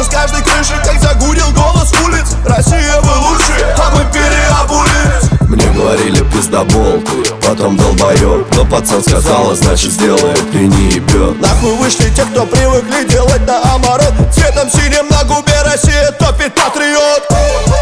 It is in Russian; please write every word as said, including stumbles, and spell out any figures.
с каждой крыши, как загудел голос улиц. Россия, вы лучшие, а мы переобулись. Мне говорили пиздобол ты, потом долбоёб. Но пацан сказала, значит сделает и не ебет. Нахуй вышли те, кто привыкли делать наоборот. Цветом синим на губе Россия топит патриот.